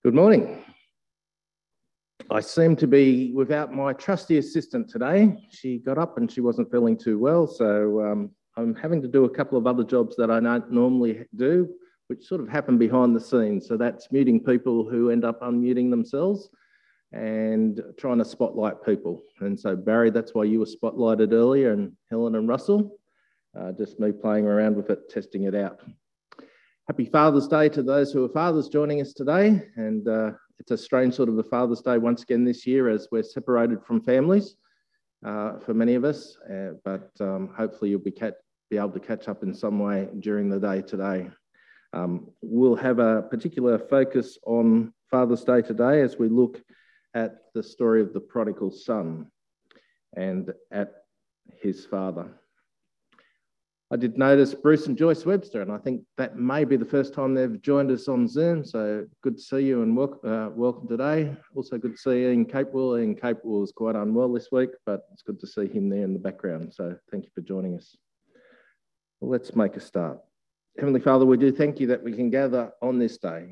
Good morning. I seem to be without my trusty assistant today. She got up and she wasn't feeling too well, so I'm having to do a couple of other jobs that I don't normally do, which sort of happen behind the scenes. So that's muting people who end up unmuting themselves and trying to spotlight people. And so Barry, that's why you were spotlighted earlier, and Helen and Russell, just me playing around with it, testing it out. Happy Father's Day to those who are fathers joining us today. And it's a strange sort of a Father's Day once again this year as we're separated from families for many of us. But hopefully you'll be able to catch up in some way during the day today. We'll have a particular focus on Father's Day today as we look at the story of the prodigal son and at his father. I did notice Bruce and Joyce Webster, and I think that may be the first time they've joined us on Zoom. So good to see you and welcome today. Also good to see Ian Capewell. Ian Capewell is quite unwell this week, but it's good to see him there in the background. So thank you for joining us. Well, let's make a start. Heavenly Father, we do thank you that we can gather on this day.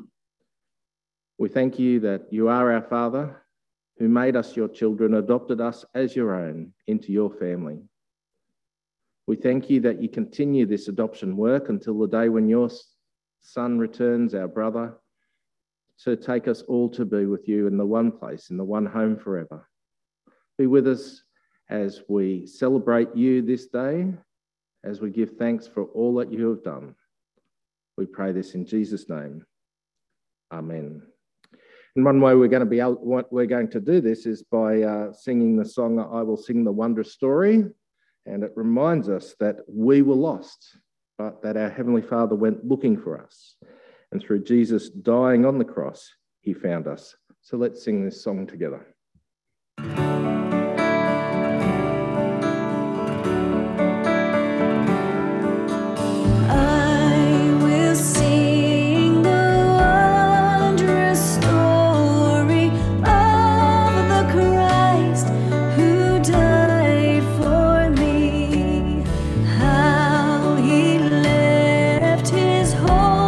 We thank you that you are our Father, who made us your children, adopted us as your own into your family. We thank you that you continue this adoption work until the day when your Son returns, our brother, to take us all to be with you in the one place, in the one home forever. Be with us as we celebrate you this day, as we give thanks for all that you have done. We pray this in Jesus' name. Amen. And one way we're going to do this is by singing the song, I Will Sing the Wondrous Story. And it reminds us that we were lost, but that our Heavenly Father went looking for us. And through Jesus dying on the cross, he found us. So let's sing this song together.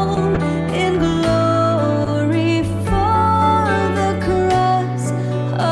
In glory for the cross.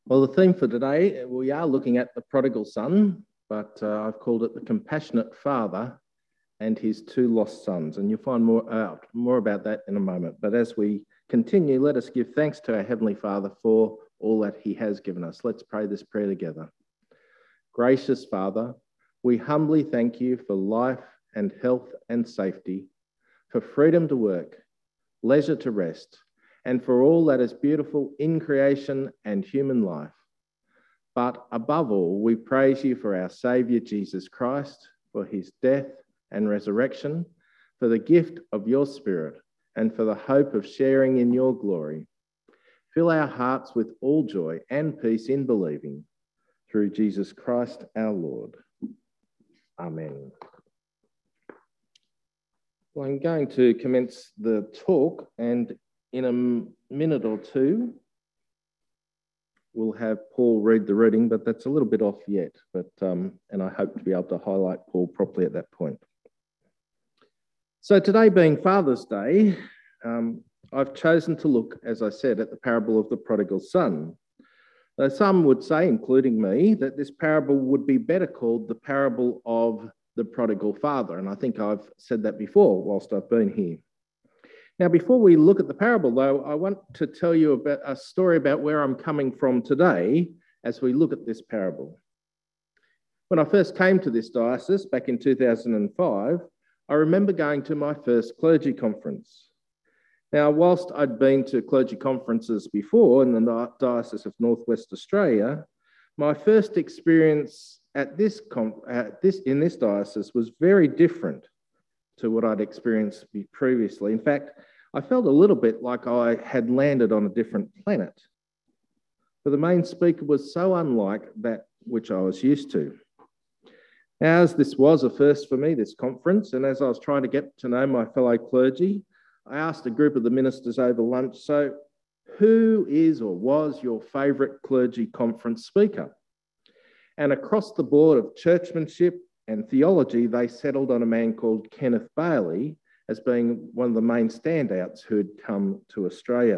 Well, the theme for today, we are looking at the prodigal son, but I've called it the compassionate father and his two lost sons. And you'll find more about that in a moment. But as we continue, let us give thanks to our Heavenly Father for all that he has given us. Let's pray this prayer together. Gracious Father, we humbly thank you for life and health and safety, for freedom to work, leisure to rest, and for all that is beautiful in creation and human life. But above all, we praise you for our Saviour Jesus Christ, for his death and resurrection, for the gift of your Spirit, and for the hope of sharing in your glory. Fill our hearts with all joy and peace in believing, through Jesus Christ our Lord. Amen. Well, I'm going to commence the talk, and in a minute or two, we'll have Paul read the reading, but that's a little bit off yet. And I hope to be able to highlight Paul properly at that point. So today being Father's Day, I've chosen to look, as I said, at the parable of the prodigal son. Though some would say, including me, that this parable would be better called the parable of the prodigal father. And I think I've said that before whilst I've been here. Now, before we look at the parable, though, I want to tell you about a story about where I'm coming from today as we look at this parable. When I first came to this diocese back in 2005, I remember going to my first clergy conference. Now, whilst I'd been to clergy conferences before in the Diocese of Northwest Australia, my first experience in this diocese was very different to what I'd experienced previously. In fact, I felt a little bit like I had landed on a different planet. But the main speaker was so unlike that which I was used to. As this was a first for me, this conference, and as I was trying to get to know my fellow clergy, I asked a group of the ministers over lunch, so who is or was your favourite clergy conference speaker? And across the board of churchmanship and theology, they settled on a man called Kenneth Bailey as being one of the main standouts who had come to Australia.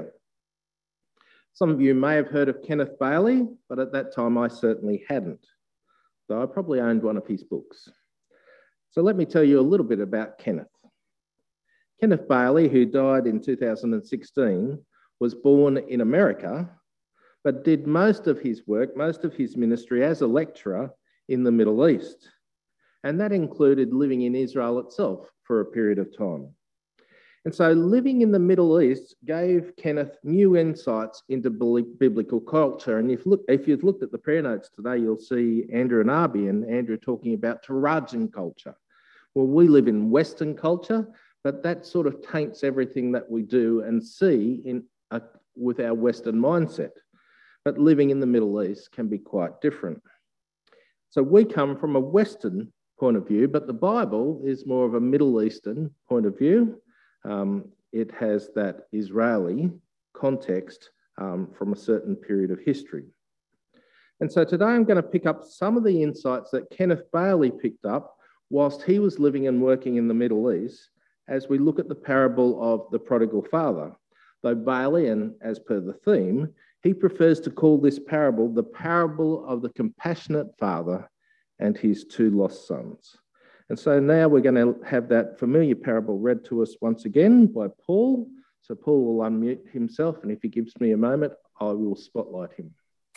Some of you may have heard of Kenneth Bailey, but at that time I certainly hadn't, though I probably owned one of his books. So let me tell you a little bit about Kenneth. Kenneth Bailey, who died in 2016, was born in America, but did most of his work, most of his ministry as a lecturer in the Middle East. And that included living in Israel itself for a period of time. And so living in the Middle East gave Kenneth new insights into biblical culture. And if you've looked at the prayer notes today, you'll see Andrew and Arby and Andrew talking about Tarajan culture. Well, we live in Western culture, but that sort of taints everything that we do and see with our Western mindset. But living in the Middle East can be quite different. So we come from a Western point of view, but the Bible is more of a Middle Eastern point of view. It has that Israeli context from a certain period of history. And so today I'm going to pick up some of the insights that Kenneth Bailey picked up whilst he was living and working in the Middle East as we look at the parable of the prodigal father. Though Bailey, and as per the theme, he prefers to call this parable the parable of the compassionate father and his two lost sons. And so now we're going to have that familiar parable read to us once again by Paul. So Paul will unmute himself, and if he gives me a moment, I will spotlight him.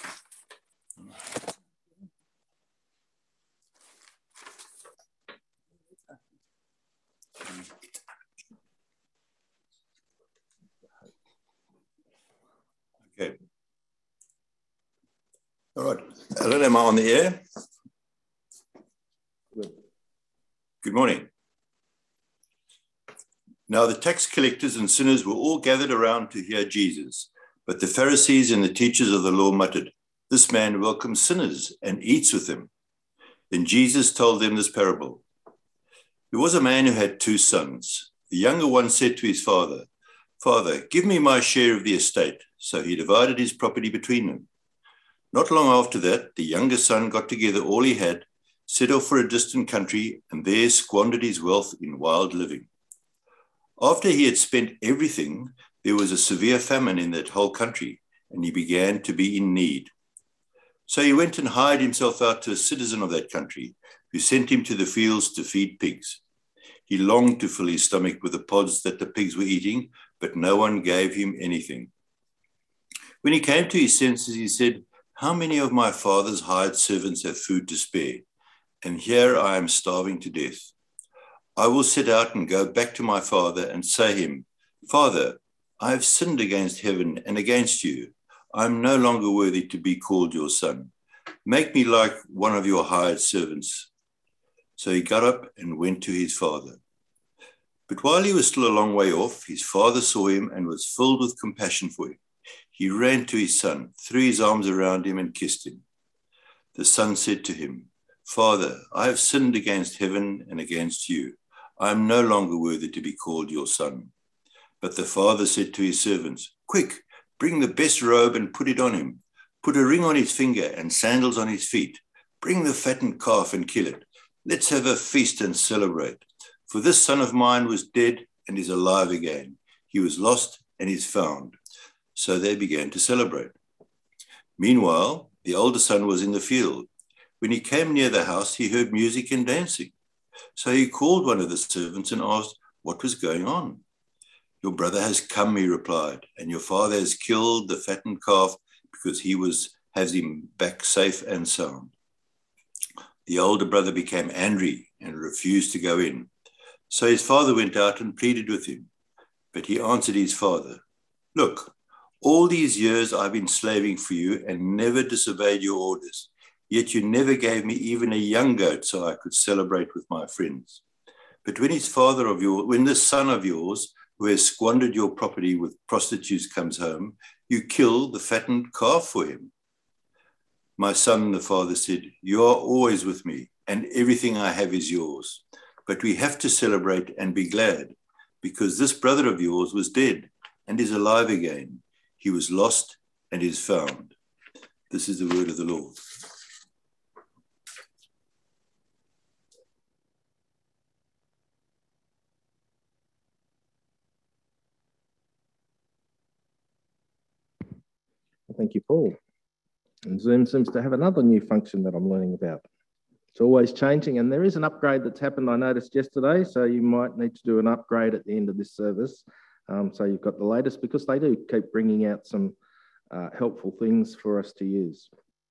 Okay. All right. Hello, am I on the air? Good morning. Now the tax collectors and sinners were all gathered around to hear Jesus, but the Pharisees and the teachers of the law muttered, "This man welcomes sinners and eats with them." Then Jesus told them this parable. There was a man who had two sons. The younger one said to his father, "Father, give me my share of the estate." So he divided his property between them. Not long after that, the younger son got together all he had, set off for a distant country, and there squandered his wealth in wild living. After he had spent everything, there was a severe famine in that whole country, and he began to be in need. So he went and hired himself out to a citizen of that country, who sent him to the fields to feed pigs. He longed to fill his stomach with the pods that the pigs were eating, but no one gave him anything. When he came to his senses, he said, "How many of my father's hired servants have food to spare? And here I am starving to death. I will set out and go back to my father and say to him, 'Father, I have sinned against heaven and against you. I am no longer worthy to be called your son. Make me like one of your hired servants.' So he got up and went to his father. But while he was still a long way off, his father saw him and was filled with compassion for him. He ran to his son, threw his arms around him and kissed him. The son said to him, 'Father, I have sinned against heaven and against you. I am no longer worthy to be called your son.' But the father said to his servants, 'Quick, bring the best robe and put it on him. Put a ring on his finger and sandals on his feet. Bring the fattened calf and kill it. Let's have a feast and celebrate. For this son of mine was dead and is alive again. He was lost and is found.' So they began to celebrate. Meanwhile, the older son was in the field. When he came near the house, he heard music and dancing. So he called one of the servants and asked what was going on. 'Your brother has come,' he replied, 'and your father has killed the fattened calf because he has him back safe and sound.' The older brother became angry and refused to go in. So his father went out and pleaded with him. But he answered his father, 'Look, all these years I've been slaving for you and never disobeyed your orders. Yet you never gave me even a young goat so I could celebrate with my friends. But when this son of yours, who has squandered your property with prostitutes, comes home, you kill the fattened calf for him.' 'My son,' the father said, 'you are always with me, and everything I have is yours. But we have to celebrate and be glad, because this brother of yours was dead and is alive again. He was lost and is found.'" This is the word of the Lord. Thank you, Paul. And Zoom seems to have another new function that I'm learning about. It's always changing, and there is an upgrade that's happened, I noticed yesterday, so you might need to do an upgrade at the end of this service. So you've got the latest, because they do keep bringing out some helpful things for us to use.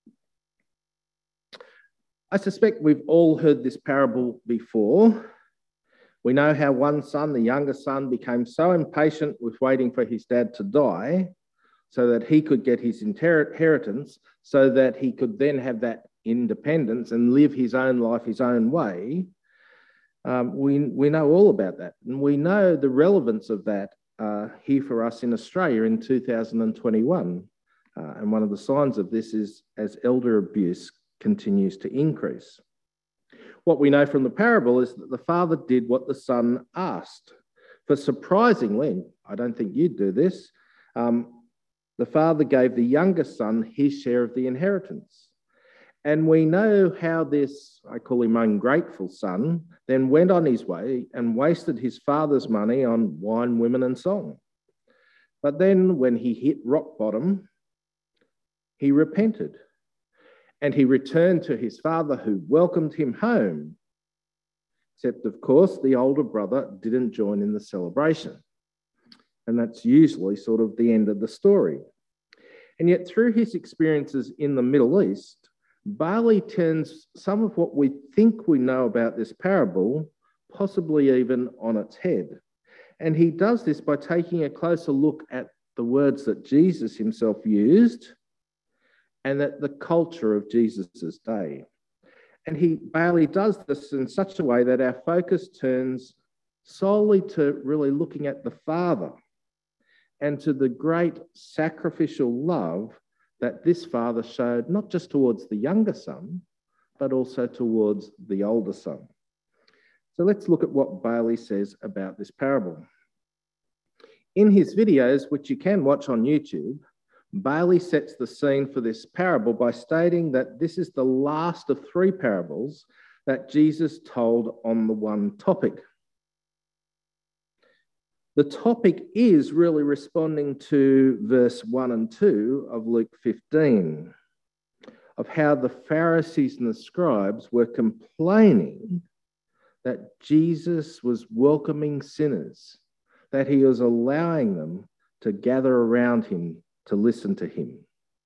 I suspect we've all heard this parable before. We know how one son, the younger son, became so impatient with waiting for his dad to die so that he could get his inheritance, so that he could then have that independence and live his own life his own way. We know all about that. And we know the relevance of that here for us in Australia in 2021. And one of the signs of this is as elder abuse continues to increase. What we know from the parable is that the father did what the son asked. For surprisingly, I don't think you'd do this, the father gave the younger son his share of the inheritance. And we know how this, I call him ungrateful son, then went on his way and wasted his father's money on wine, women, and song. But then when he hit rock bottom, he repented. And he returned to his father, who welcomed him home. Except, of course, the older brother didn't join in the celebration. And that's usually sort of the end of the story. And yet, through his experiences in the Middle East, Bailey turns some of what we think we know about this parable, possibly even on its head. And he does this by taking a closer look at the words that Jesus himself used and at the culture of Jesus's day. And Bailey does this in such a way that our focus turns solely to really looking at the Father and to the great sacrificial love that this father showed, not just towards the younger son, but also towards the older son. So let's look at what Bailey says about this parable. In his videos, which you can watch on YouTube, Bailey sets the scene for this parable by stating that this is the last of three parables that Jesus told on the one topic. The topic is really responding to verse 1 and 2 of Luke 15. of how the Pharisees and the scribes were complaining that Jesus was welcoming sinners, that he was allowing them to gather around him to listen to him.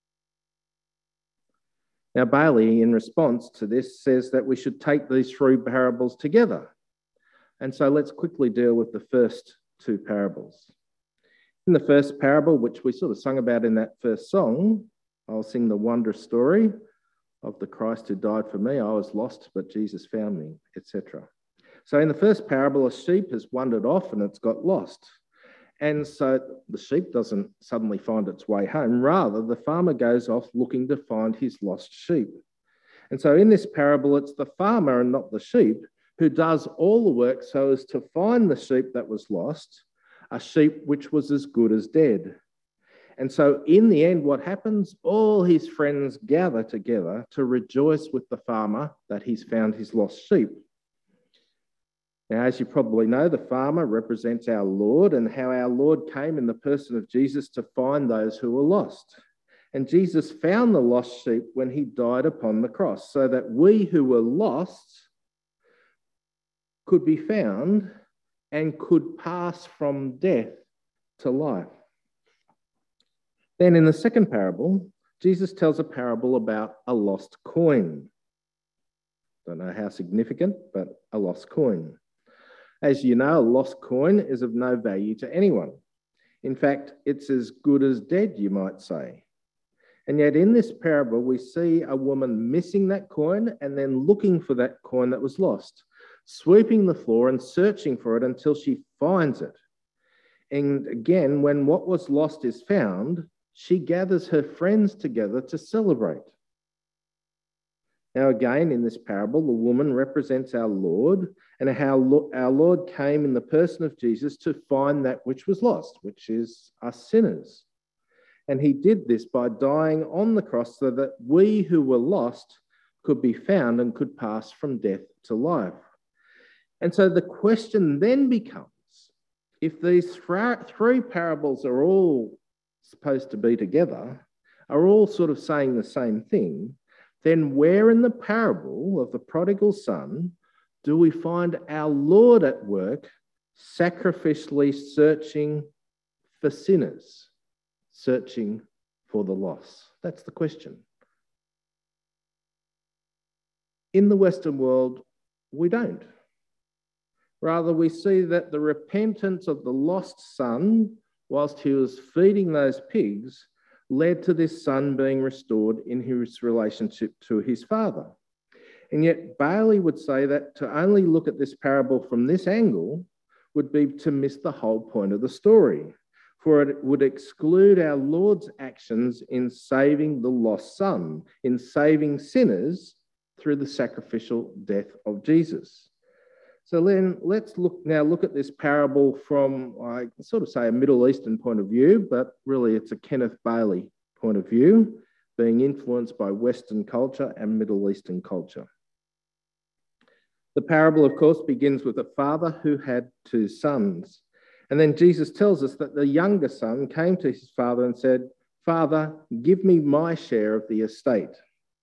Now, Bailey, in response to this, says that we should take these three parables together. And so let's quickly deal with the first two parables. In the first parable, which we sort of sung about in that first song, I'll sing the wondrous story of the Christ who died for me. I was lost, but Jesus found me, etc. So in the first parable, a sheep has wandered off and it's got lost. And so the sheep doesn't suddenly find its way home. Rather, the farmer goes off looking to find his lost sheep. And so in this parable, it's the farmer and not the sheep who does all the work so as to find the sheep that was lost, a sheep which was as good as dead. And so in the end, what happens? All his friends gather together to rejoice with the farmer that he's found his lost sheep. Now, as you probably know, the farmer represents our Lord and how our Lord came in the person of Jesus to find those who were lost. And Jesus found the lost sheep when he died upon the cross, so that we who were lost could be found and could pass from death to life. Then in the second parable, Jesus tells a parable about a lost coin. Don't know how significant, but a lost coin. As you know, a lost coin is of no value to anyone. In fact, it's as good as dead, you might say. And yet in this parable, we see a woman missing that coin and then looking for that coin that was lost, sweeping the floor and searching for it until she finds it. And again, when what was lost is found, she gathers her friends together to celebrate. Now, again, in this parable, the woman represents our Lord and how our Lord came in the person of Jesus to find that which was lost, which is us sinners. And he did this by dying on the cross so that we who were lost could be found and could pass from death to life. And so the question then becomes, if these three parables are all supposed to be together, are all sort of saying the same thing, then where in the parable of the prodigal son do we find our Lord at work sacrificially searching for sinners, searching for the lost? That's the question. In the Western world, we don't. Rather, we see that the repentance of the lost son, whilst he was feeding those pigs, led to this son being restored in his relationship to his father. And yet Bailey would say that to only look at this parable from this angle would be to miss the whole point of the story, for it would exclude our Lord's actions in saving the lost son, in saving sinners through the sacrificial death of Jesus. So then let's look at this parable from, I sort of say, a Middle Eastern point of view, but really it's a Kenneth Bailey point of view, being influenced by Western culture and Middle Eastern culture. The parable, of course, begins with a father who had two sons. And then Jesus tells us that the younger son came to his father and said, "Father, give me my share of the estate."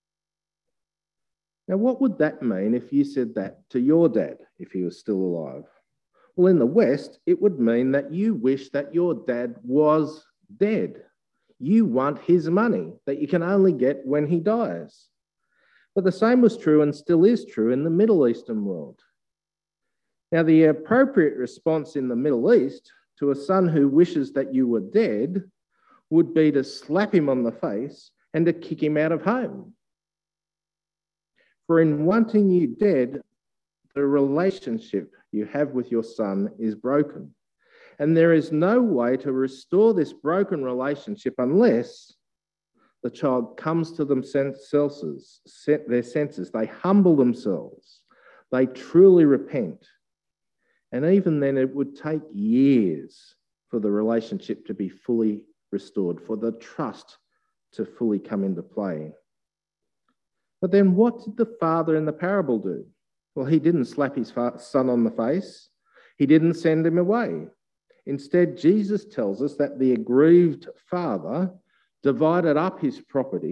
Now, what would that mean if you said that to your dad, if he was still alive? Well, in the West, it would mean that you wish that your dad was dead. You want his money that you can only get when he dies. But the same was true and still is true in the Middle Eastern world. Now, the appropriate response in the Middle East to a son who wishes that you were dead would be to slap him on the face and to kick him out of home. For in wanting you dead, the relationship you have with your son is broken. And there is no way to restore this broken relationship unless the child comes to themselves, their senses, they humble themselves, they truly repent. And even then, it would take years for the relationship to be fully restored, for the trust to fully come into play. But then what did the father in the parable do? Well, he didn't slap his son on the face. He didn't send him away. Instead, Jesus tells us that the aggrieved father divided up his property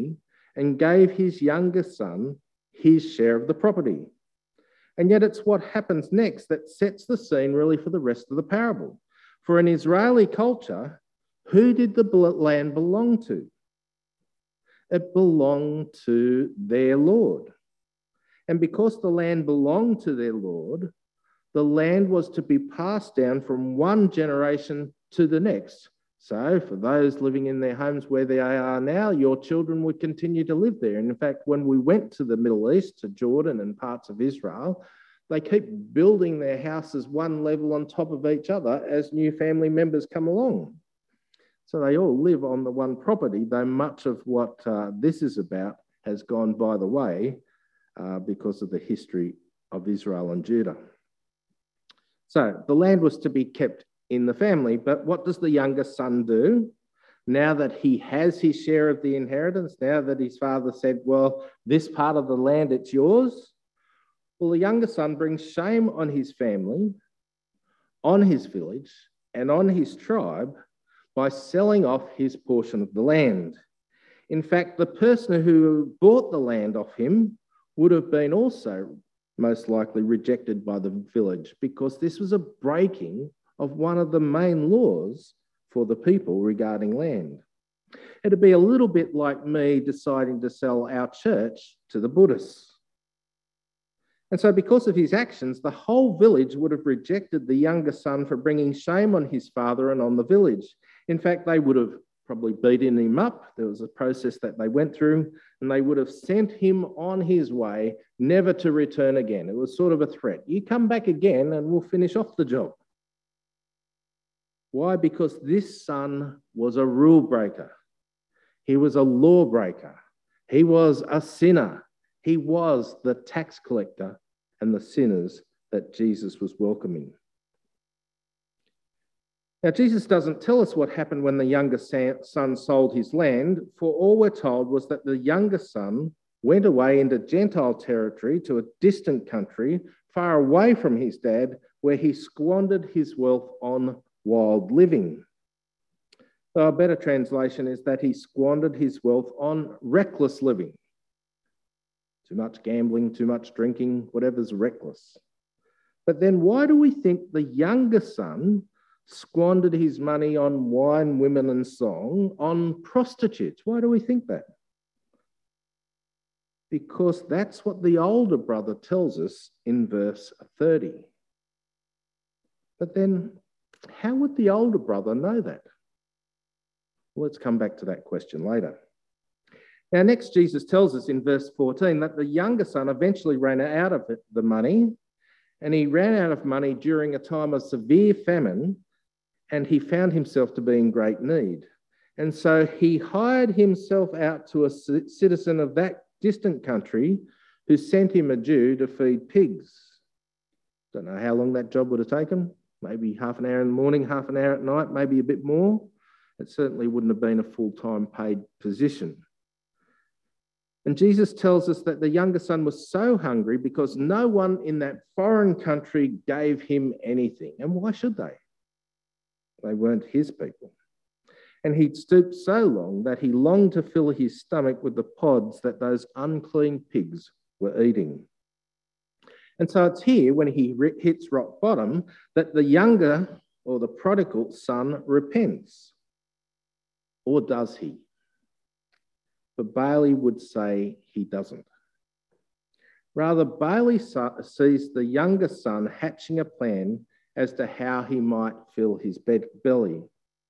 and gave his younger son his share of the property. And yet it's what happens next that sets the scene really for the rest of the parable. For in Israeli culture, who did the land belong to? It belonged to their Lord. And because the land belonged to their Lord, the land was to be passed down from one generation to the next. So for those living in their homes where they are now, your children would continue to live there. And in fact, when we went to the Middle East, to Jordan and parts of Israel, they keep building their houses one level on top of each other as new family members come along. So they all live on the one property, though much of what this is about has gone by the way because of the history of Israel and Judah. So the land was to be kept in the family, but what does the younger son do? Now that he has his share of the inheritance, now that his father said, well, this part of the land, it's yours. Well, the younger son brings shame on his family, on his village, and on his tribe by selling off his portion of the land. In fact, the person who bought the land off him would have been also most likely rejected by the village because this was a breaking of one of the main laws for the people regarding land. It'd be a little bit like me deciding to sell our church to the Buddhists. And so because of his actions, the whole village would have rejected the younger son for bringing shame on his father and on the village. In fact, they would have probably beaten him up. There was a process that they went through, and they would have sent him on his way, never to return again. It was sort of a threat. You come back again and we'll finish off the job. Why? Because this son was a rule breaker. He was a law breaker. He was a sinner. He was the tax collector and the sinners that Jesus was welcoming. Now, Jesus doesn't tell us what happened when the younger son sold his land, for all we're told was that the younger son went away into Gentile territory to a distant country, far away from his dad, where he squandered his wealth on wild living. So a better translation is that he squandered his wealth on reckless living. Too much gambling, too much drinking, whatever's reckless. But then why do we think the younger son squandered his money on wine, women, and song, on prostitutes? Why do we think that? Because that's what the older brother tells us in verse 30. But then, how would the older brother know that? Well, let's come back to that question later. Now, next, Jesus tells us in verse 14 that the younger son eventually ran out of the money, and he ran out of money during a time of severe famine, and he found himself to be in great need. And so he hired himself out to a citizen of that distant country who sent him a Jew to feed pigs. Don't know how long that job would have taken. Maybe half an hour in the morning, half an hour at night, maybe a bit more. It certainly wouldn't have been a full-time paid position. And Jesus tells us that the younger son was so hungry because no one in that foreign country gave him anything. And why should they? They weren't his people. And he'd stooped so long that he longed to fill his stomach with the pods that those unclean pigs were eating. And so it's here, when he hits rock bottom, that the younger, or the prodigal son, repents. Or does he? But Bailey would say he doesn't. Rather, Bailey sees the younger son hatching a plan as to how he might fill his belly.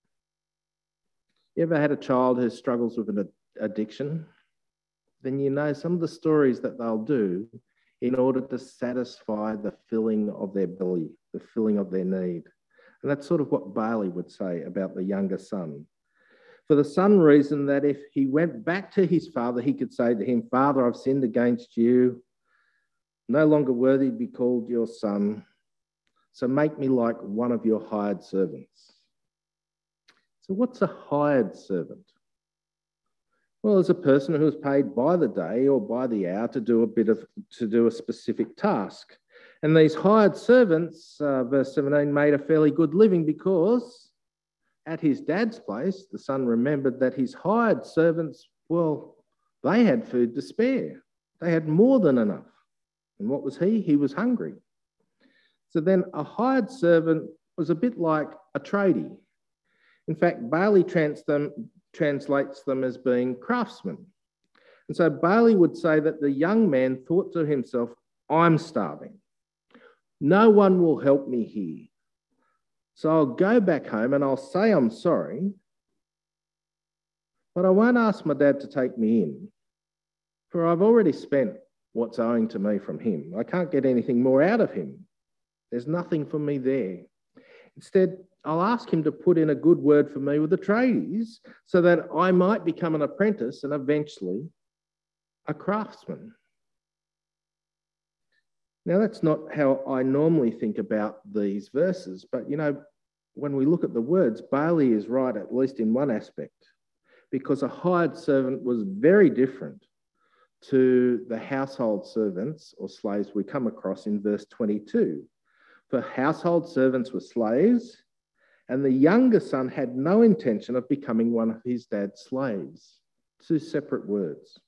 You ever had a child who struggles with an addiction? Then you know some of the stories that they'll do in order to satisfy the filling of their belly, the filling of their need. And that's sort of what Bailey would say about the younger son. For the son reasoned that if he went back to his father, he could say to him, "Father, I've sinned against you, no longer worthy to be called your son, so make me like one of your hired servants." So what's a hired servant? Well, it's a person who is paid by the day or by the hour to do a specific task. And these hired servants, verse 17, made a fairly good living because at his dad's place, the son remembered that his hired servants, well, They had food to spare. They had more than enough. And what was he? He was hungry. So then a hired servant was a bit like a tradie. In fact, Bailey translates them as being craftsmen. And so Bailey would say that the young man thought to himself, I'm starving. No one will help me here. So I'll go back home and I'll say I'm sorry, but I won't ask my dad to take me in, for I've already spent what's owing to me from him. I can't get anything more out of him. There's nothing for me there. Instead, I'll ask him to put in a good word for me with the tradies so that I might become an apprentice and eventually a craftsman. Now, that's not how I normally think about these verses, but, you know, when we look at the words, Bailey is right, at least in one aspect, because a hired servant was very different to the household servants or slaves we come across in verse 22. For household servants were slaves, and the younger son had no intention of becoming one of his dad's slaves. Two separate words.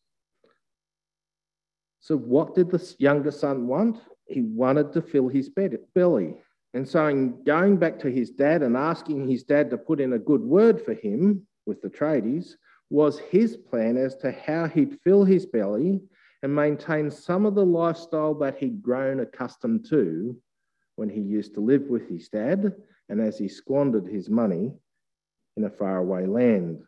So what did the younger son want? He wanted to fill his belly. And so in going back to his dad and asking his dad to put in a good word for him with the tradies was his plan as to how he'd fill his belly and maintain some of the lifestyle that he'd grown accustomed to when he used to live with his dad and as he squandered his money in a faraway land.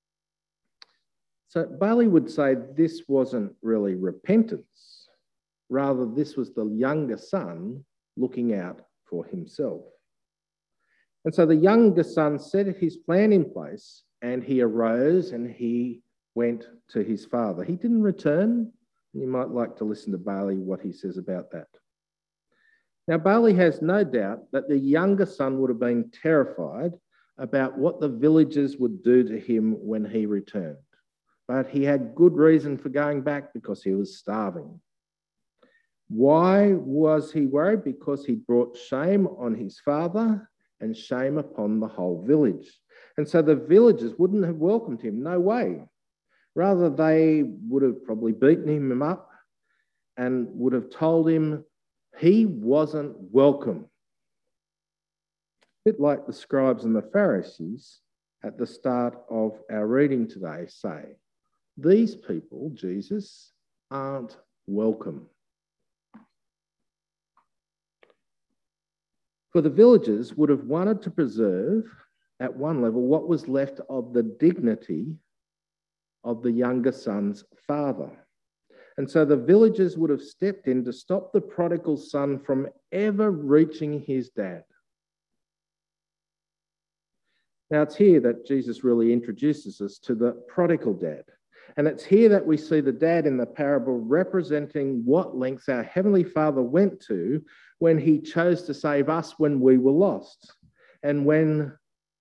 So Bailey would say this wasn't really repentance. Rather, this was the younger son looking out for himself. And so the younger son set his plan in place and he arose and he went to his father. He didn't return. You might like to listen to Bailey, what he says about that. Now, Bailey has no doubt that the younger son would have been terrified about what the villagers would do to him when he returned. But he had good reason for going back because he was starving. Why was he worried? Because he brought shame on his father and shame upon the whole village. And so the villagers wouldn't have welcomed him, no way. Rather, they would have probably beaten him up and would have told him he wasn't welcome. A bit like the scribes and the Pharisees at the start of our reading today say, these people, Jesus, aren't welcome. For the villagers would have wanted to preserve, at one level, what was left of the dignity of the younger son's father. And so the villagers would have stepped in to stop the prodigal son from ever reaching his dad. Now, it's here that Jesus really introduces us to the prodigal dad. And it's here that we see the dad in the parable representing what lengths our Heavenly Father went to when he chose to save us when we were lost, and when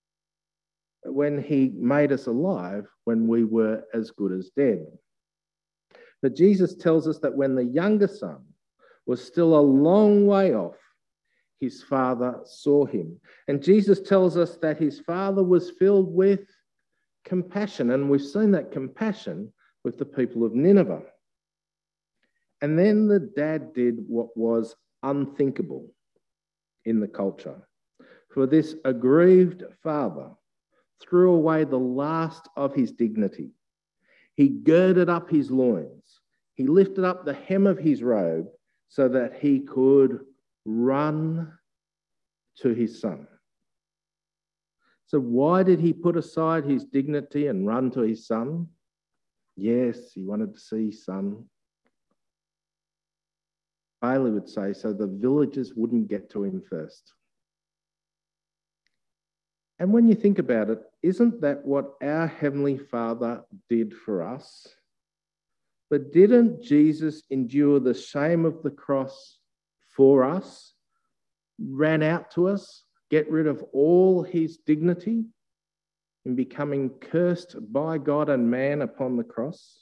he made us alive when we were as good as dead. But Jesus tells us that when the younger son was still a long way off, his father saw him. And Jesus tells us that his father was filled with compassion, and we've seen that compassion with the people of Nineveh. And then the dad did what was unthinkable in the culture. For this aggrieved father threw away the last of his dignity. He girded up his loins. He lifted up the hem of his robe so that he could run to his son. So why did he put aside his dignity and run to his son? Yes, he wanted to see his son. Bailey would say so the villagers wouldn't get to him first. And when you think about it, isn't that what our Heavenly Father did for us? But didn't Jesus endure the shame of the cross for us, ran out to us, get rid of all his dignity in becoming cursed by God and man upon the cross?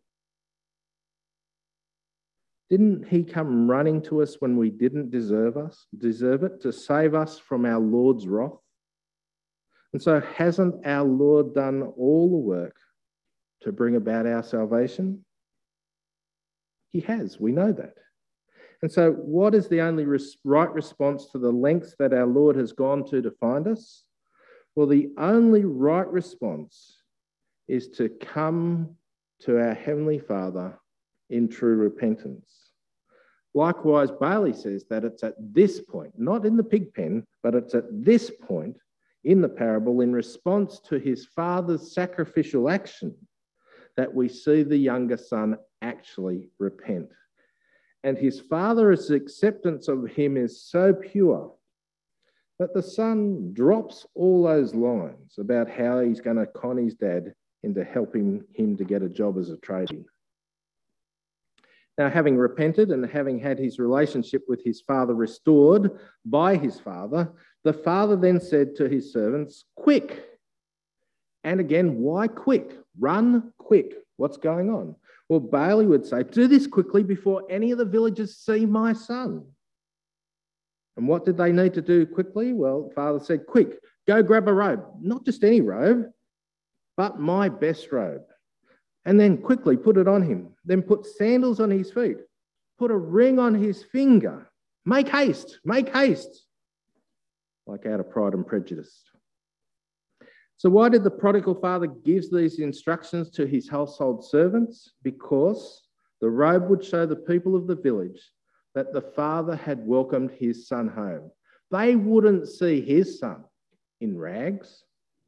Didn't he come running to us when we didn't deserve it, to save us from our Lord's wrath? And so hasn't our Lord done all the work to bring about our salvation? He has, we know that. And so what is the only right response to the lengths that our Lord has gone to find us? Well, the only right response is to come to our Heavenly Father in true repentance. Likewise, Bailey says that it's at this point, not in the pig pen, but it's at this point in the parable, in response to his father's sacrificial action, that we see the younger son actually repent. And his father's acceptance of him is so pure that the son drops all those lines about how he's going to con his dad into helping him to get a job as a tradie. Now, having repented and having had his relationship with his father restored by his father, the father then said to his servants, "Quick!" And again, why quick? Run quick. What's going on? Well, Bailey would say, do this quickly before any of the villagers see my son. And what did they need to do quickly? Well, the father said, quick, go grab a robe. Not just any robe, but my best robe. And then quickly put it on him. Then put sandals on his feet. Put a ring on his finger. Make haste, make haste. Like out of Pride and Prejudice. So why did the prodigal father give these instructions to his household servants? Because the robe would show the people of the village that the father had welcomed his son home. They wouldn't see his son in rags.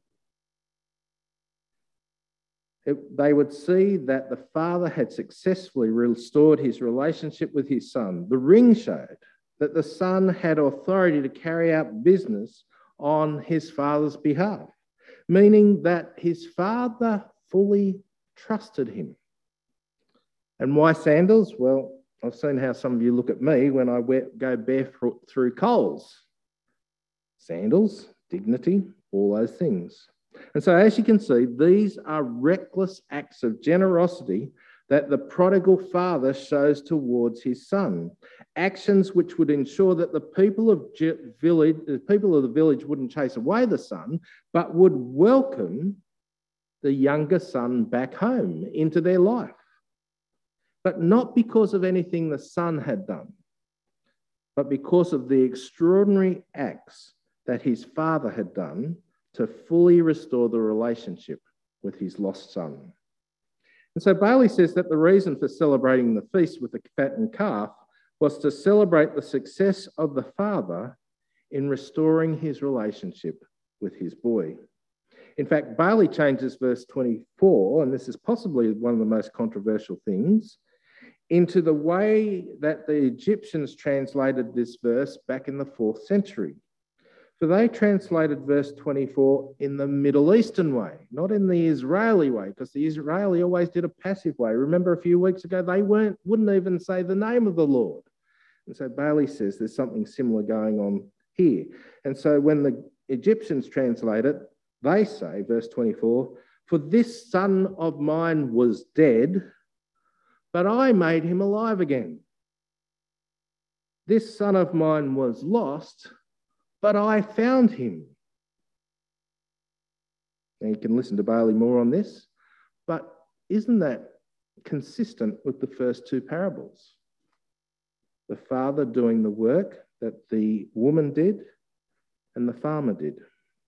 They would see that the father had successfully restored his relationship with his son. The ring showed that the son had authority to carry out business on his father's behalf, meaning that his father fully trusted him. And why sandals? Well, I've seen how some of you look at me when I go barefoot through Coles. Sandals, dignity, all those things. And so as you can see, these are reckless acts of generosity that the prodigal father shows towards his son. Actions which would ensure that the people of the village wouldn't chase away the son, but would welcome the younger son back home into their life. But not because of anything the son had done, but because of the extraordinary acts that his father had done to fully restore the relationship with his lost son. And so Bailey says that the reason for celebrating the feast with the fattened calf was to celebrate the success of the father in restoring his relationship with his boy. In fact, Bailey changes verse 24, and this is possibly one of the most controversial things, into the way that the Egyptians translated this verse back in the 4th century. For they translated verse 24 in the Middle Eastern way, not in the Israeli way, because the Israeli always did a passive way. Remember a few weeks ago, they wouldn't even say the name of the Lord. And so Bailey says there's something similar going on here. And so when the Egyptians translate it, they say, verse 24, "For this son of mine was dead, but I made him alive again. This son of mine was lost, but I found him." Now you can listen to Bailey more on this, but isn't that consistent with the first two parables? The father doing the work that the woman did and the farmer did.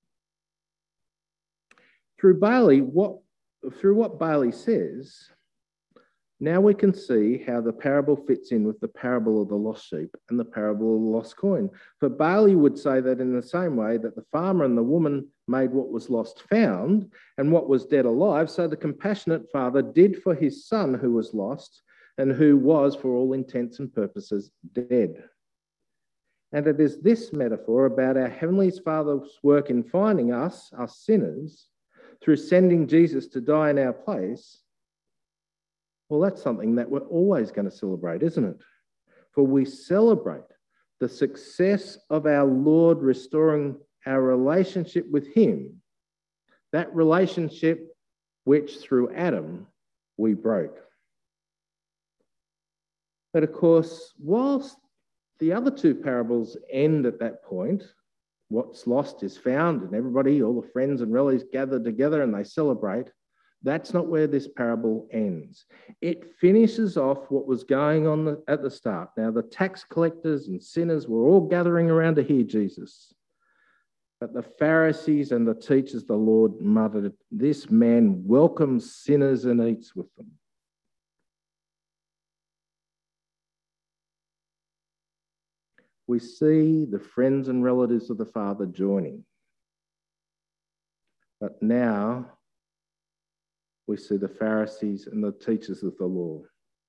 Through what Bailey says, now we can see how the parable fits in with the parable of the lost sheep and the parable of the lost coin. For Bailey would say that in the same way that the farmer and the woman made what was lost found and what was dead alive, so the compassionate father did for his son who was lost and who was, for all intents and purposes, dead. And it is this metaphor about our Heavenly Father's work in finding us sinners, through sending Jesus to die in our place. Well, that's something that we're always going to celebrate, isn't it? For we celebrate the success of our Lord restoring our relationship with him, that relationship which through Adam we broke. But of course, whilst the other two parables end at that point, what's lost is found, and everybody, all the friends and relatives gather together and they celebrate. That's not where this parable ends. It finishes off what was going on at the start. Now, the tax collectors and sinners were all gathering around to hear Jesus. But the Pharisees and the teachers of the Lord muttered, "This man welcomes sinners and eats with them." We see the friends and relatives of the Father joining. But now we see the Pharisees and the teachers of the law.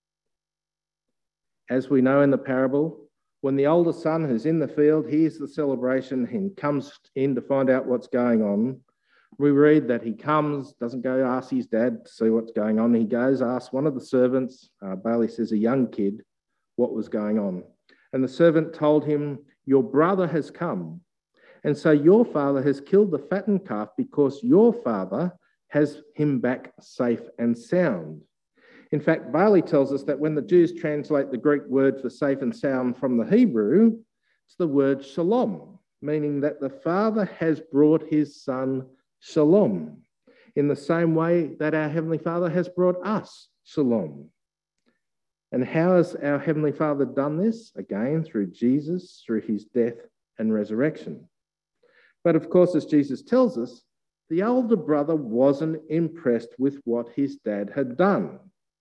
As we know in the parable, when the older son who's in the field hears the celebration and comes in to find out what's going on, we read that he comes, doesn't go ask his dad to see what's going on. He goes, asks one of the servants, Bailey says a young kid, what was going on. And the servant told him, "Your brother has come. And so your father has killed the fattened calf because your father has him back safe and sound." In fact, Bailey tells us that when the Jews translate the Greek word for safe and sound from the Hebrew, it's the word shalom, meaning that the Father has brought his Son shalom, in the same way that our Heavenly Father has brought us shalom. And how has our Heavenly Father done this? Again, through Jesus, through his death and resurrection. But of course, as Jesus tells us, the older brother wasn't impressed with what his dad had done.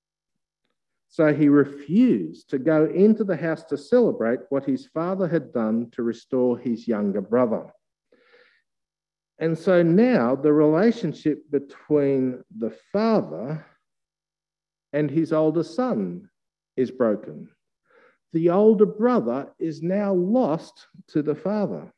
So he refused to go into the house to celebrate what his father had done to restore his younger brother. And so now the relationship between the father and his older son is broken. The older brother is now lost to the father.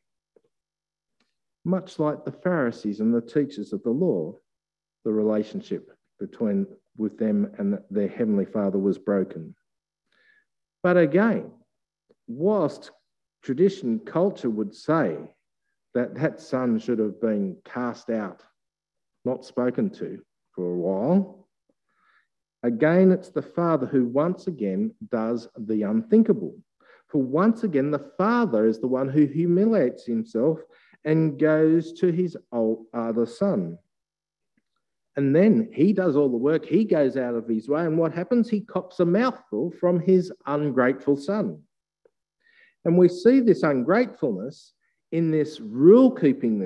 Much like the Pharisees and the teachers of the law, the relationship with them and their Heavenly Father was broken. But again, whilst tradition, culture would say that that son should have been cast out, not spoken to for a while, again, it's the Father who once again does the unthinkable. For once again, the Father is the one who humiliates himself and goes to his other son. And then he does all the work. He goes out of his way. And what happens? He cops a mouthful from his ungrateful son. And we see this ungratefulness in this rule-keeping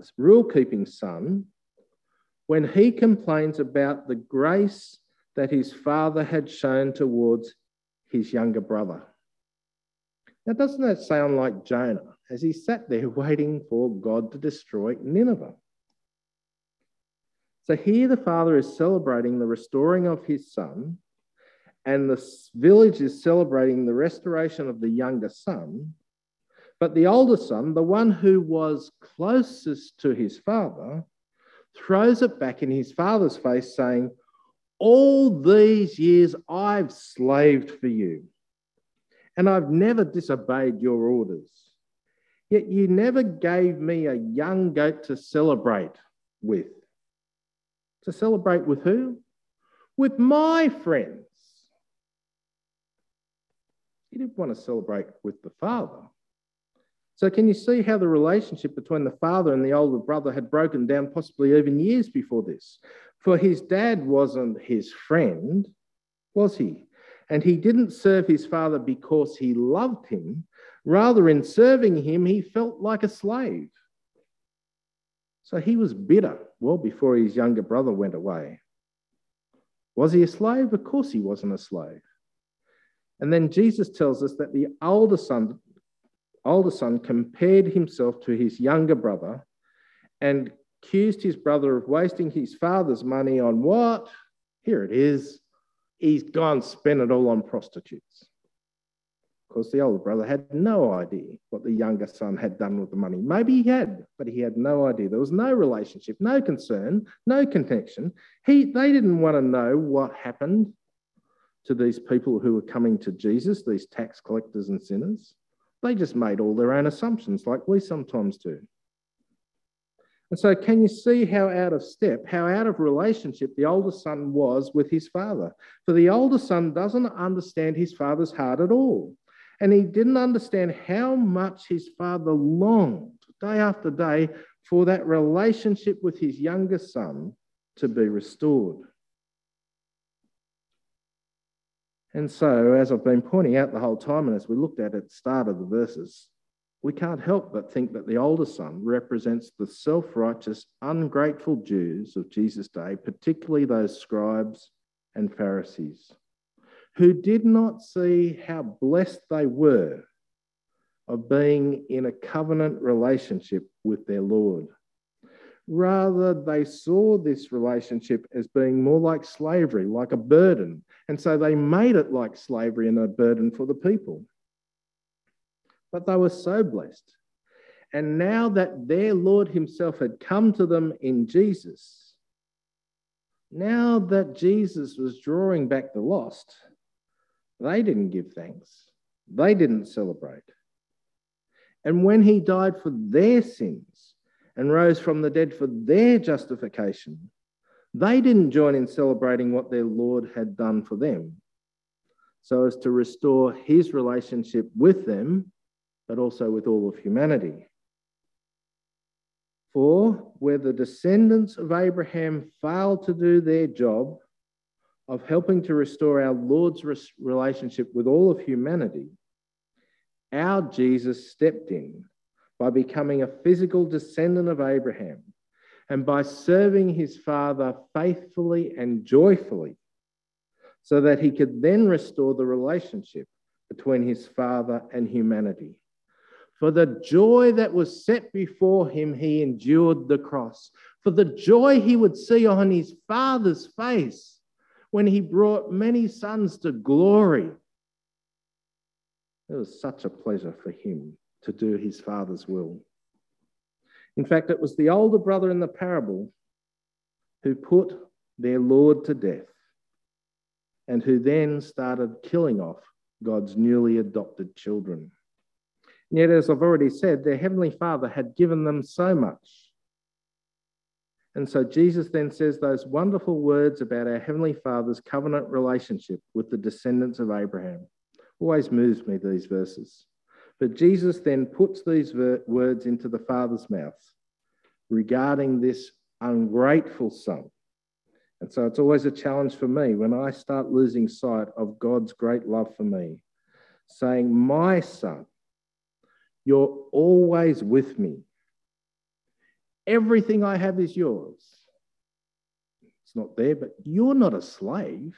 son when he complains about the grace that his father had shown towards his younger brother. Now, doesn't that sound like Jonah as he sat there waiting for God to destroy Nineveh? So here the father is celebrating the restoring of his son, and the village is celebrating the restoration of the younger son. But the older son, the one who was closest to his father, throws it back in his father's face saying, "All these years I've slaved for you, and I've never disobeyed your orders. Yet you never gave me a young goat to celebrate with." To celebrate with who? With my friends. He didn't want to celebrate with the father. So can you see how the relationship between the father and the older brother had broken down possibly even years before this? For his dad wasn't his friend, was he? And he didn't serve his father because he loved him. Rather, in serving him, he felt like a slave. So he was bitter well before his younger brother went away. Was he a slave? Of course he wasn't a slave. And then Jesus tells us that the older son compared himself to his younger brother and accused his brother of wasting his father's money on what? Here it is. He's gone and spent it all on prostitutes. Of course, the older brother had no idea what the younger son had done with the money. Maybe he had, but he had no idea. There was no relationship, no concern, no connection. They didn't want to know what happened to these people who were coming to Jesus, these tax collectors and sinners. They just made all their own assumptions like we sometimes do. And so can you see how out of step, how out of relationship the older son was with his father? For the older son doesn't understand his father's heart at all. And he didn't understand how much his father longed day after day for that relationship with his younger son to be restored. And so, as I've been pointing out the whole time, and as we looked at the start of the verses, we can't help but think that the older son represents the self-righteous, ungrateful Jews of Jesus' day, particularly those scribes and Pharisees, who did not see how blessed they were of being in a covenant relationship with their Lord. Rather, they saw this relationship as being more like slavery, like a burden. And so they made it like slavery and a burden for the people. But they were so blessed. And now that their Lord himself had come to them in Jesus, now that Jesus was drawing back the lost, they didn't give thanks. They didn't celebrate. And when he died for their sins and rose from the dead for their justification, they didn't join in celebrating what their Lord had done for them, so as to restore his relationship with them, but also with all of humanity. For where the descendants of Abraham failed to do their job of helping to restore our Lord's relationship with all of humanity, our Jesus stepped in by becoming a physical descendant of Abraham and by serving his Father faithfully and joyfully, so that he could then restore the relationship between his Father and humanity. For the joy that was set before him, he endured the cross. For the joy he would see on his Father's face when he brought many sons to glory. It was such a pleasure for him to do his Father's will. In fact, it was the older brother in the parable who put their Lord to death and who then started killing off God's newly adopted children. Yet, as I've already said, their Heavenly Father had given them so much. And so Jesus then says those wonderful words about our Heavenly Father's covenant relationship with the descendants of Abraham. Always moves me, these verses. But Jesus then puts these words into the Father's mouth regarding this ungrateful son. And so it's always a challenge for me when I start losing sight of God's great love for me, saying, my son, you're always with me. Everything I have is yours. It's not there, but you're not a slave.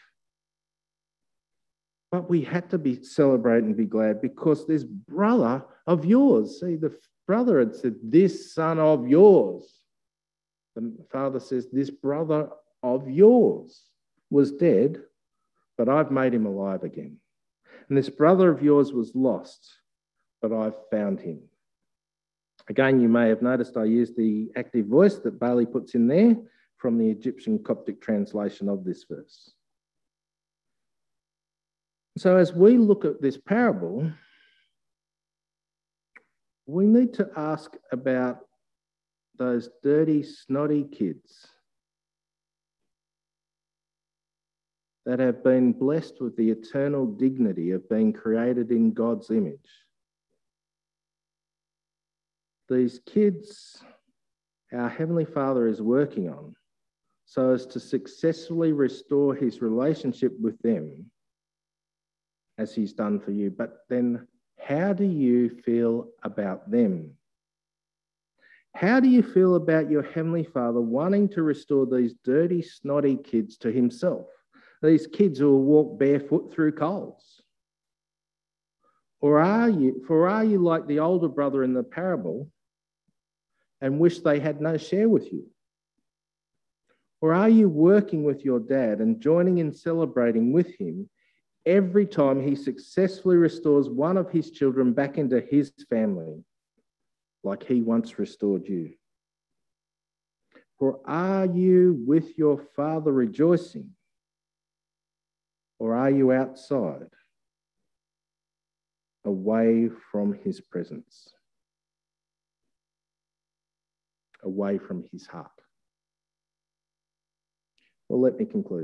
But we had to celebrate and be glad because this brother of yours, see, the brother had said, this son of yours. The father says, this brother of yours was dead, but I've made him alive again. And this brother of yours was lost, but I've found him. Again, you may have noticed I used the active voice that Bailey puts in there from the Egyptian Coptic translation of this verse. So as we look at this parable, we need to ask about those dirty, snotty kids that have been blessed with the eternal dignity of being created in God's image. These kids, our Heavenly Father is working on so as to successfully restore his relationship with them as he's done for you. But then how do you feel about them? How do you feel about your Heavenly Father wanting to restore these dirty, snotty kids to himself? These kids who will walk barefoot through coals? Or are you like the older brother in the parable and wish they had no share with you? Or are you working with your dad and joining in celebrating with him every time he successfully restores one of his children back into his family, like he once restored you? For are you with your Father rejoicing, or are you outside, away from his presence, away from his heart? Well, let me conclude.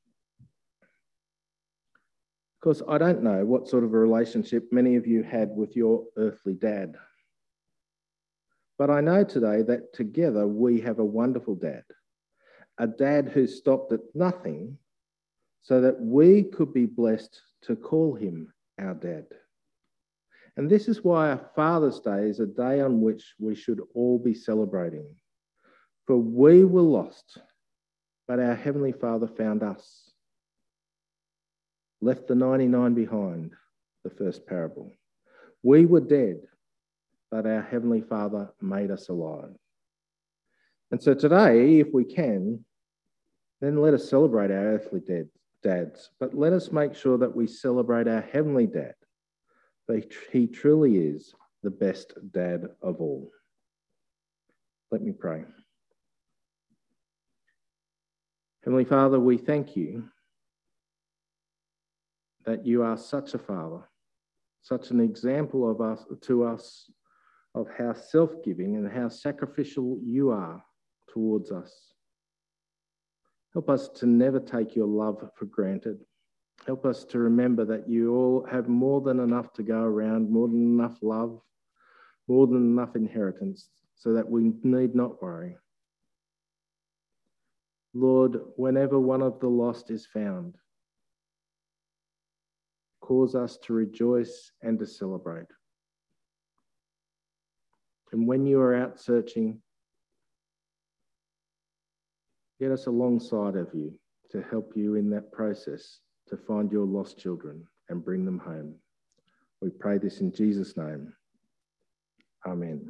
Because I don't know what sort of a relationship many of you had with your earthly dad. But I know today that together we have a wonderful dad, a dad who stopped at nothing so that we could be blessed to call him our dad. And this is why our Father's Day is a day on which we should all be celebrating. For we were lost, but our Heavenly Father found us. Left the 99 behind, the first parable. We were dead, but our Heavenly Father made us alive. And so today, if we can, then let us celebrate our earthly dads, but let us make sure that we celebrate our Heavenly Dad. He truly is the best dad of all. Let me pray. Heavenly Father, we thank you that you are such a father, such an example to us of how self-giving and how sacrificial you are towards us. Help us to never take your love for granted. Help us to remember that you all have more than enough to go around, more than enough love, more than enough inheritance, so that we need not worry. Lord, whenever one of the lost is found, cause us to rejoice and to celebrate. And when you are out searching, get us alongside of you to help you in that process to find your lost children and bring them home. We pray this in Jesus' name. Amen.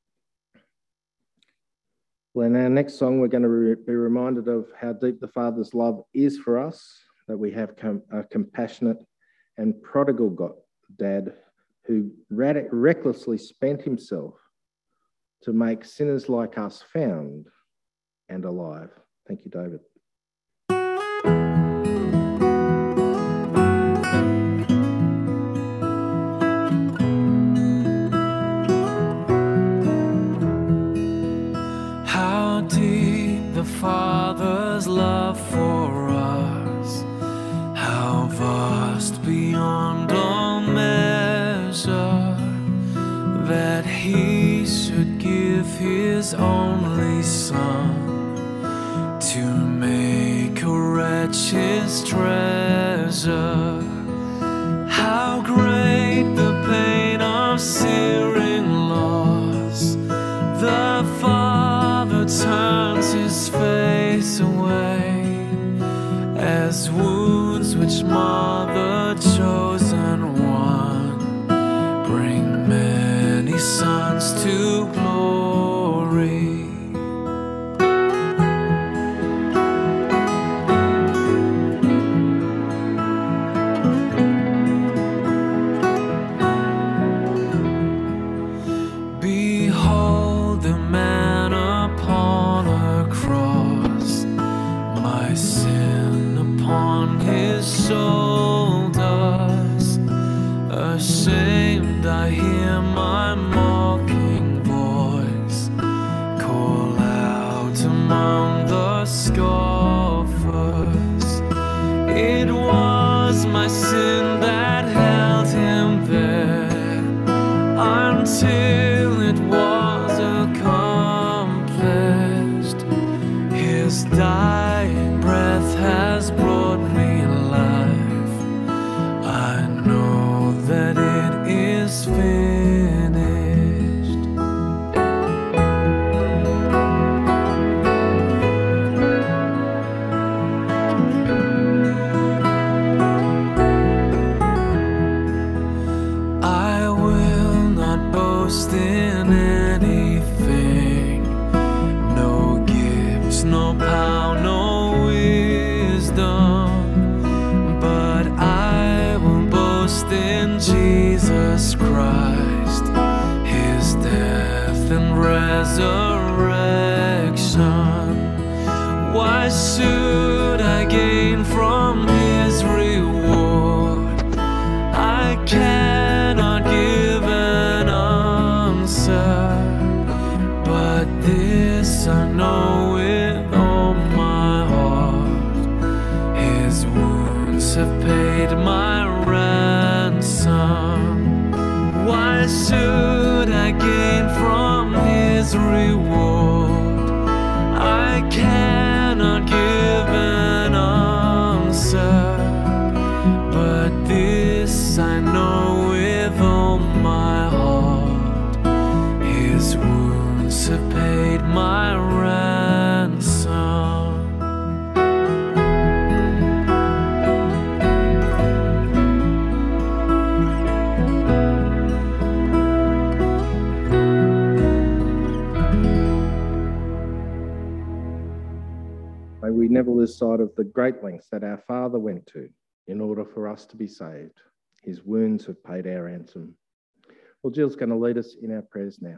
Well, in our next song, we're going to be reminded of how deep the Father's love is for us, that we have a compassionate and prodigal dad who recklessly spent himself to make sinners like us found and alive. Thank you, David. How deep the Father's love for us, how vast beyond all measure, that he should give his only Son to make a wretch his treasure. How great the pain of searing loss, the Father turns his face away, as wounds which mar the chosen one bring many sons to glory. Behold the man upon a cross, my sin upon his shoulders. Ashamed I hear my mocking voice call out among the scoffers. It was my sin that held him there until it was accomplished. His dying breath has brought me life. I know that it is finished. I will not boast in anything, no gifts, no power, no wisdom, but I will boast in Jesus Christ, his death and resurrection. Why should I gain from his reward? I cannot give an answer, but this I know with all my heart: his wounds have paid my ransom. Why should I gain from his reward? I cannot spite of the great lengths that our Father went to in order for us to be saved. His wounds have paid our ransom. Well, Jill's going to lead us in our prayers now.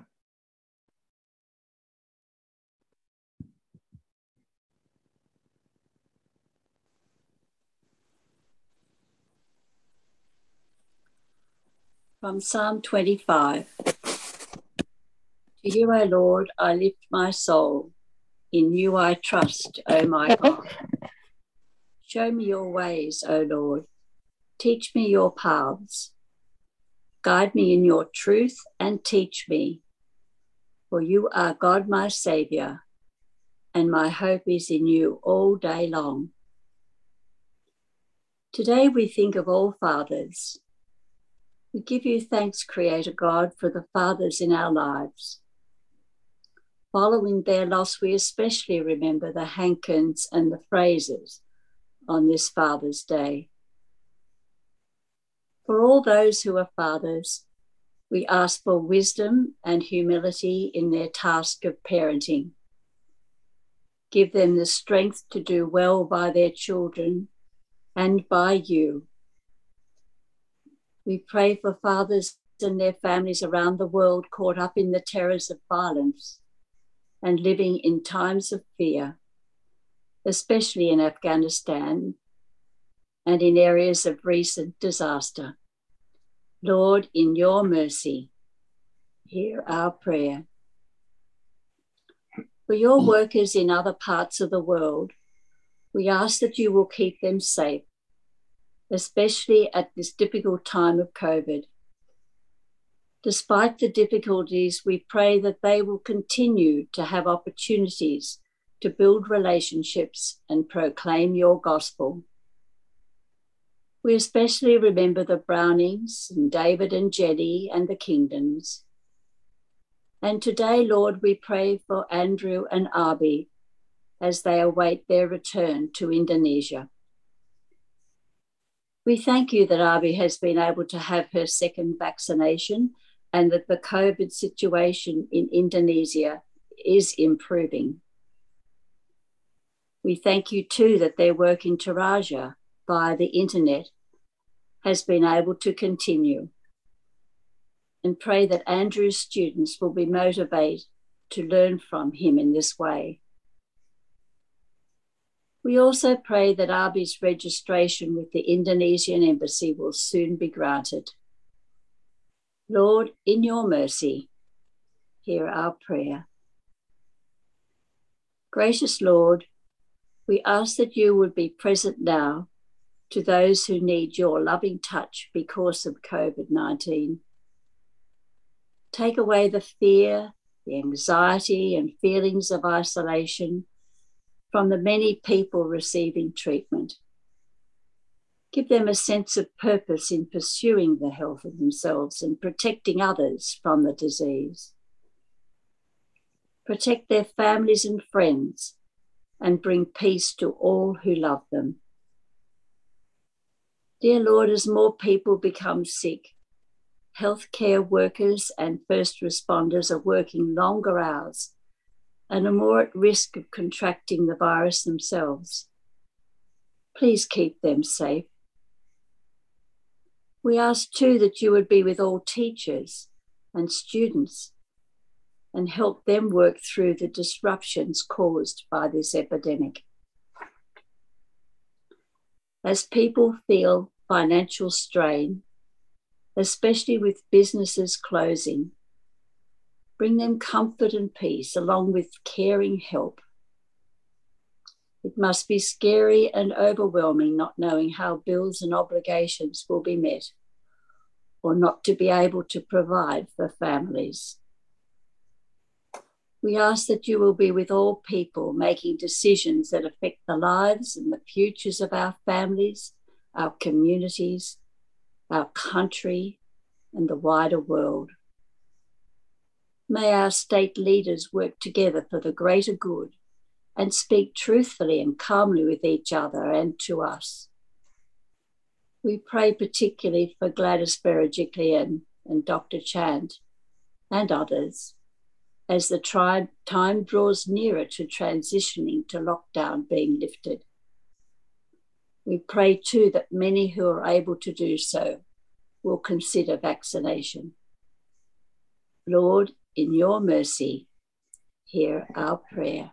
From Psalm 25. To you, O Lord, I lift my soul. In you I trust, O my God. Show me your ways, O Lord. Teach me your paths. Guide me in your truth and teach me. For you are God, my Saviour, and my hope is in you all day long. Today we think of all fathers. We give you thanks, Creator God, for the fathers in our lives. Following their loss, we especially remember the Hankins and the Frasers on this Father's Day. For all those who are fathers, we ask for wisdom and humility in their task of parenting. Give them the strength to do well by their children and by you. We pray for fathers and their families around the world caught up in the terrors of violence and living in times of fear, especially in Afghanistan and in areas of recent disaster. Lord, in your mercy, hear our prayer. For your workers in other parts of the world, we ask that you will keep them safe, especially at this difficult time of COVID. Despite the difficulties, we pray that they will continue to have opportunities to build relationships and proclaim your gospel. We especially remember the Brownings and David and Jenny and the Kingdons. And today, Lord, we pray for Andrew and Abi as they await their return to Indonesia. We thank you that Abi has been able to have her second vaccination and that the COVID situation in Indonesia is improving. We thank you too that their work in Toraja via the internet has been able to continue, and pray that Andrew's students will be motivated to learn from him in this way. We also pray that Abi's registration with the Indonesian embassy will soon be granted. Lord, in your mercy, hear our prayer. Gracious Lord, we ask that you would be present now to those who need your loving touch because of COVID-19. Take away the fear, the anxiety, and feelings of isolation from the many people receiving treatment. Give them a sense of purpose in pursuing the health of themselves and protecting others from the disease. Protect their families and friends and bring peace to all who love them. Dear Lord, as more people become sick, healthcare workers and first responders are working longer hours and are more at risk of contracting the virus themselves. Please keep them safe. We ask too that you would be with all teachers and students and help them work through the disruptions caused by this epidemic. As people feel financial strain, especially with businesses closing, bring them comfort and peace along with caring help. It must be scary and overwhelming not knowing how bills and obligations will be met or not to be able to provide for families. We ask that you will be with all people making decisions that affect the lives and the futures of our families, our communities, our country, and the wider world. May our state leaders work together for the greater good and speak truthfully and calmly with each other and to us. We pray particularly for Gladys Berejiklian and Dr. Chand and others as the time draws nearer to transitioning to lockdown being lifted. We pray too that many who are able to do so will consider vaccination. Lord, in your mercy, hear our prayer.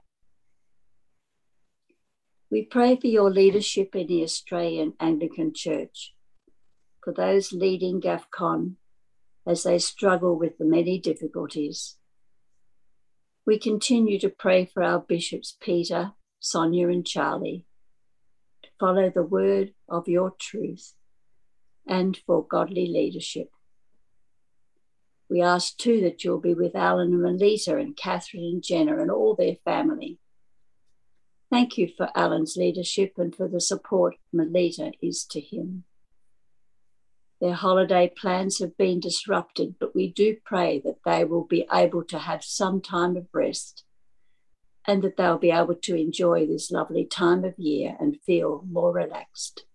We pray for your leadership in the Australian Anglican Church, for those leading GAFCON as they struggle with the many difficulties. We continue to pray for our bishops, Peter, Sonia and Charlie, to follow the word of your truth and for godly leadership. We ask too that you'll be with Alan and Melita and Catherine and Jenna and all their family. Thank you for Alan's leadership and for the support Melita is to him. Their holiday plans have been disrupted, but we do pray that they will be able to have some time of rest and that they'll be able to enjoy this lovely time of year and feel more relaxed.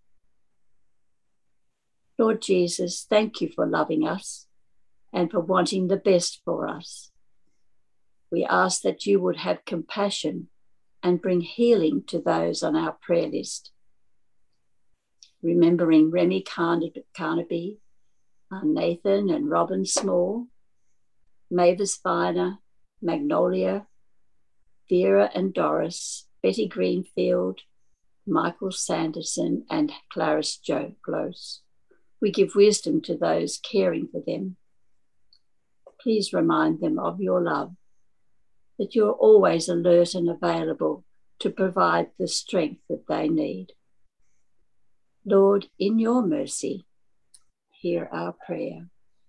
Lord Jesus, thank you for loving us and for wanting the best for us. We ask that you would have compassion and bring healing to those on our prayer list. Remembering Remy Carnaby, Nathan and Robin Small, Mavis Viner, Magnolia, Vera and Doris, Betty Greenfield, Michael Sanderson and Clarice Joe Close. We give wisdom to those caring for them. Please remind them of your love, that you're always alert and available to provide the strength that they need. Lord, in your mercy, hear our prayer.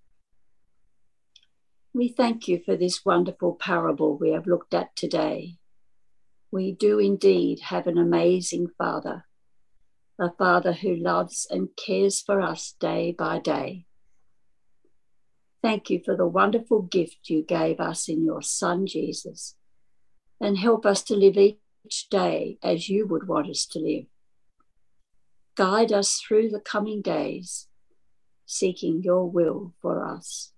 We thank you for this wonderful parable we have looked at today. We do indeed have an amazing Father, a Father who loves and cares for us day by day. Thank you for the wonderful gift you gave us in your Son, Jesus, and help us to live each day as you would want us to live. Guide us through the coming days, seeking your will for us.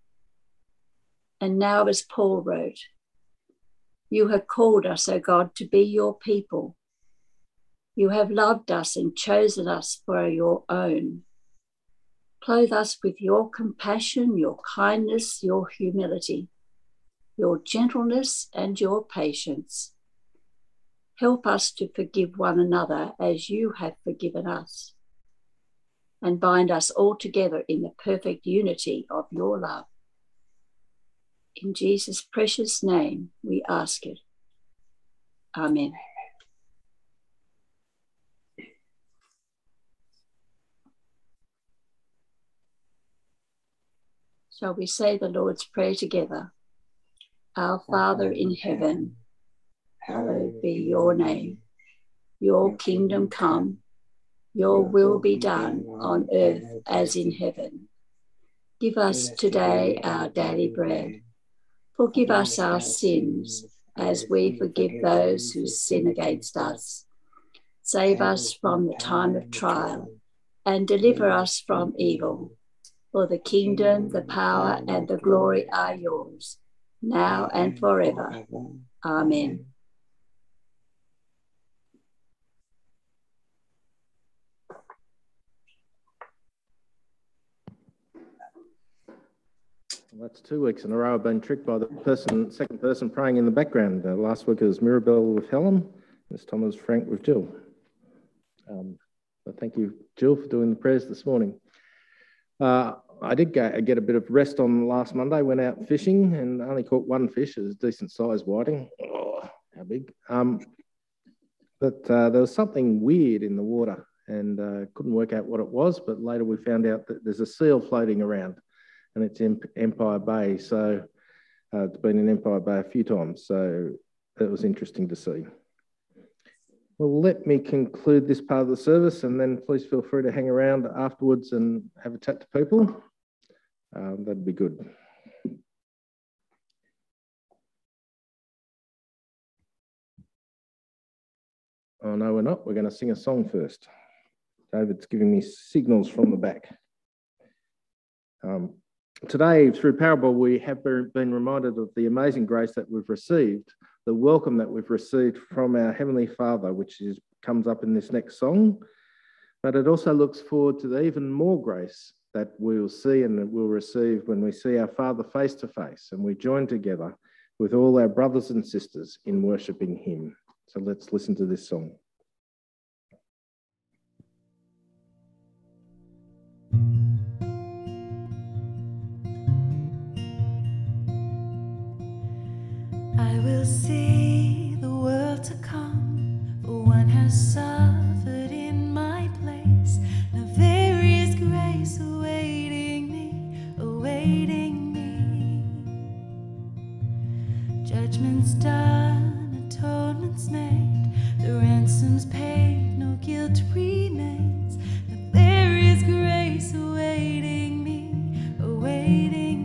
And now, as Paul wrote, you have called us, O God, to be your people. You have loved us and chosen us for your own. Clothe us with your compassion, your kindness, your humility, your gentleness and your patience. Help us to forgive one another as you have forgiven us, and bind us all together in the perfect unity of your love. In Jesus' precious name we ask it. Amen. Shall we say the Lord's Prayer together? Our Father in heaven, hallowed be your name. Your kingdom come, your will be done on earth as in heaven. Give us today our daily bread. Forgive us our sins as we forgive those who sin against us. Save us from the time of trial and deliver us from evil. For the kingdom, the power, and the glory are yours, now and forever. Amen. Well, that's 2 weeks in a row I've been tricked by the second person praying in the background. Last week it was Mirabelle with Helen, this time it was Frank with Jill. So thank you, Jill, for doing the prayers this morning. I did get a bit of rest on last Monday, went out fishing and only caught one fish. It was a decent sized whiting. Oh, how big. But there was something weird in the water and couldn't work out what it was, but later we found out that there's a seal floating around and it's in Empire Bay. So it's been in Empire Bay a few times. So it was interesting to see. Well, let me conclude this part of the service and then please feel free to hang around afterwards and have a chat to people. That'd be good. Oh, no, we're not. We're going to sing a song first. David's giving me signals from the back. Today, through parable, we have been reminded of the amazing grace that we've received, the welcome that we've received from our Heavenly Father, which comes up in this next song. But it also looks forward to the even more grace that we'll see and that we'll receive when we see our Father face to face and we join together with all our brothers and sisters in worshipping him. So let's listen to this song. I will see the world to come, for one has suffered in my place. Now there is grace awaiting me, awaiting me. Judgment's done, atonement's made, the ransom's paid, no guilt remains. Now there is grace awaiting me, awaiting me.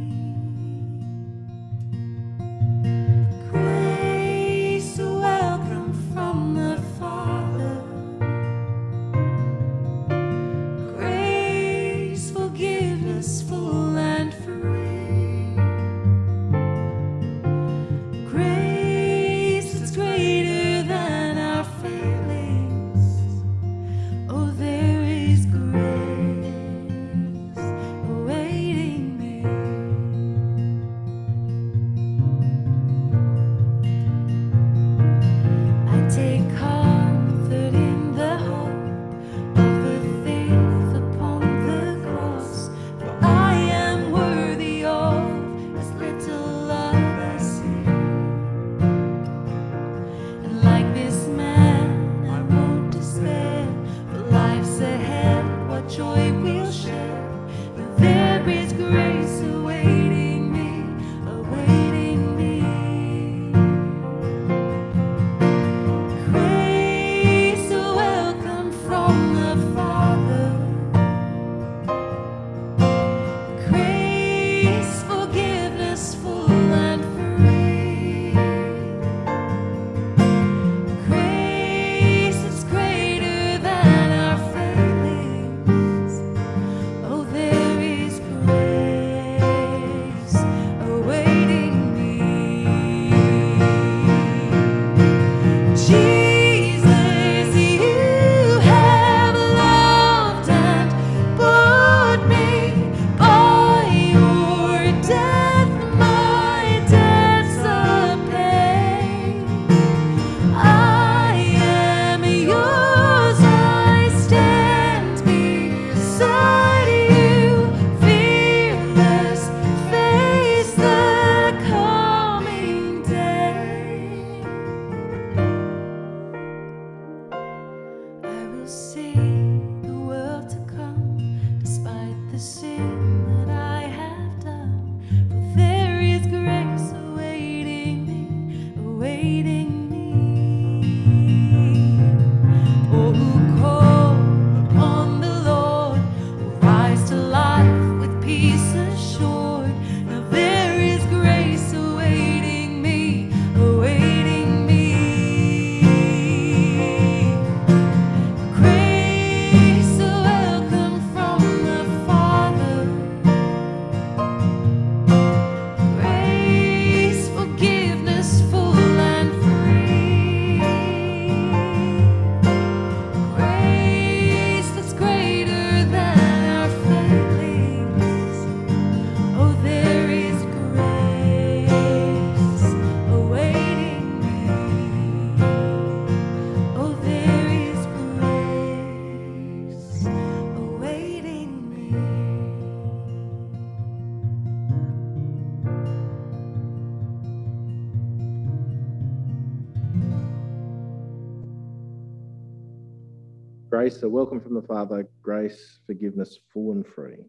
Grace, a welcome from the Father, grace, forgiveness, full and free.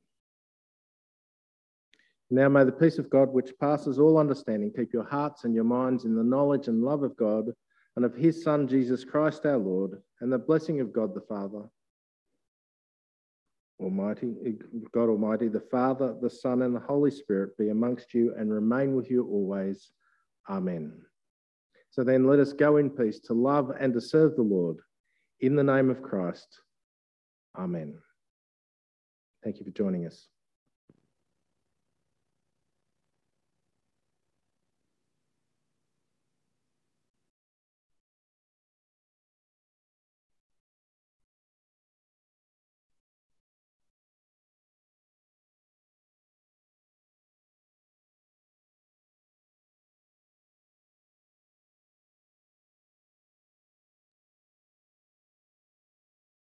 Now may the peace of God, which passes all understanding, keep your hearts and your minds in the knowledge and love of God and of his Son, Jesus Christ our Lord, and the blessing of God the Father Almighty, God Almighty, the Father, the Son, and the Holy Spirit be amongst you and remain with you always. Amen. So then let us go in peace to love and to serve the Lord. In the name of Christ. Amen. Thank you for joining us.